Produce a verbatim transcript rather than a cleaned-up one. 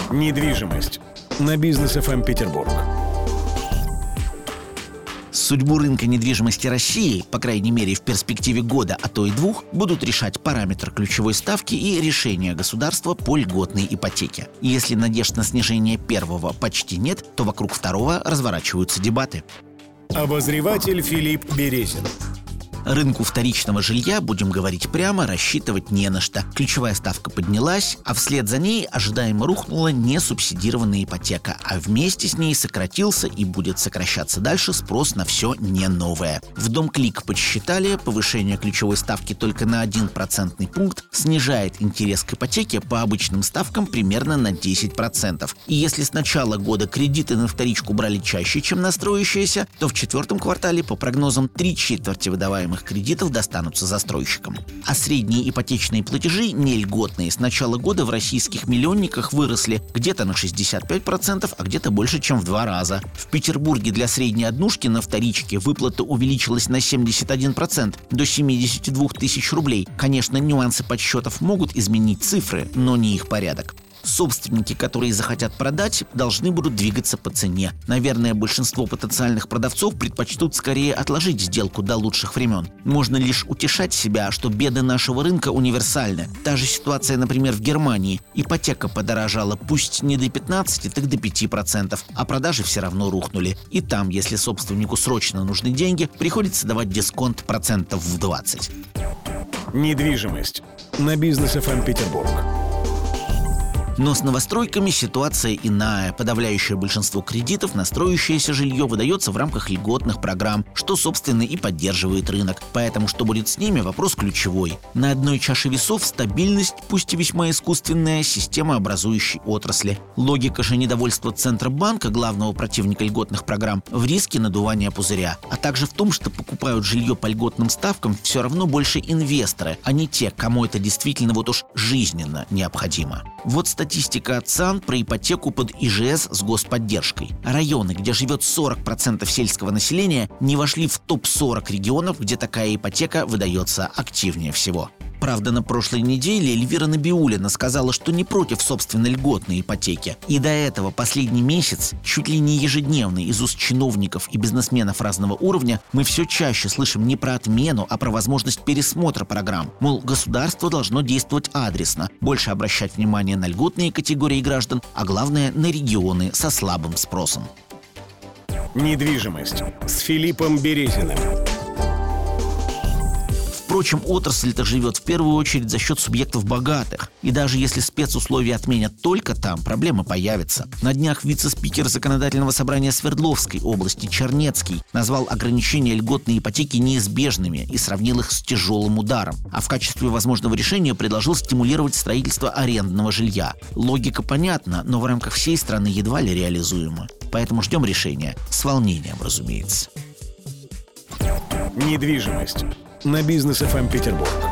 Недвижимость на Бизнес эф эм Петербург. Судьбу рынка недвижимости России, по крайней мере в перспективе года, а то и двух, будут решать параметр ключевой ставки и решения государства по льготной ипотеке. И если надежд на снижение первого почти нет, то вокруг второго разворачиваются дебаты. Обозреватель Филипп Березин. Рынку вторичного жилья, будем говорить прямо, рассчитывать не на что. Ключевая ставка поднялась, а вслед за ней ожидаемо рухнула несубсидированная ипотека, а вместе с ней сократился и будет сокращаться дальше спрос на все не новое. В Домклик подсчитали, повышение ключевой ставки только на один процентный пункт снижает интерес к ипотеке по обычным ставкам примерно на десять процентов. И если с начала года кредиты на вторичку брали чаще, чем на строящиеся, то в четвертом квартале, по прогнозам, три четверти выдаваемых кредитов достанутся застройщикам. А средние ипотечные платежи, не льготные, с начала года в российских миллионниках выросли где-то на шестьдесят пять процентов, а где-то больше, чем в два раза. В Петербурге для средней однушки на вторичке выплата увеличилась на семьдесят один процент, до семьдесят два тысяч рублей. Конечно, нюансы подсчетов могут изменить цифры, но не их порядок. Собственники, которые захотят продать, должны будут двигаться по цене. Наверное, большинство потенциальных продавцов предпочтут скорее отложить сделку до лучших времен. Можно лишь утешать себя, что беды нашего рынка универсальны. Та же ситуация, например, в Германии. Ипотека подорожала пусть не до пятнадцати, так до пяти процентов, а продажи все равно рухнули. И там, если собственнику срочно нужны деньги, приходится давать дисконт процентов в двадцать. Недвижимость на Бизнес эф эм Петербург. Но с новостройками ситуация иная. Подавляющее большинство кредитов на строящееся жилье выдается в рамках льготных программ, что, собственно, и поддерживает рынок. Поэтому что будет с ними – вопрос ключевой. На одной чаше весов стабильность, пусть и весьма искусственная, системообразующей отрасли. Логика же недовольства Центробанка, главного противника льготных программ, в риске надувания пузыря, а также в том, что покупают жилье по льготным ставкам все равно больше инвесторы, а не те, кому это действительно вот уж жизненно необходимо. Вот статистика от ЦАН про ипотеку под и жэ эс с господдержкой. Районы, где живет сорок процентов сельского населения, не вошли в топ сорок регионов, где такая ипотека выдается активнее всего. Правда, на прошлой неделе Эльвира Набиуллина сказала, что не против собственно льготной ипотеки. И до этого последний месяц, чуть ли не ежедневно из уст чиновников и бизнесменов разного уровня, мы все чаще слышим не про отмену, а про возможность пересмотра программ. Мол, государство должно действовать адресно, больше обращать внимание на льготные категории граждан, а главное на регионы со слабым спросом. Недвижимость с Филиппом Березиным. Впрочем, отрасль-то живет в первую очередь за счет субъектов богатых. И даже если спецусловия отменят только там, проблемы появятся. На днях вице-спикер Законодательного собрания Свердловской области Чернецкий назвал ограничения льготной ипотеки неизбежными и сравнил их с тяжелым ударом. А в качестве возможного решения предложил стимулировать строительство арендного жилья. Логика понятна, но в рамках всей страны едва ли реализуема. Поэтому ждем решения. С волнением, разумеется. Недвижимость на Бизнес эф эм Петербург.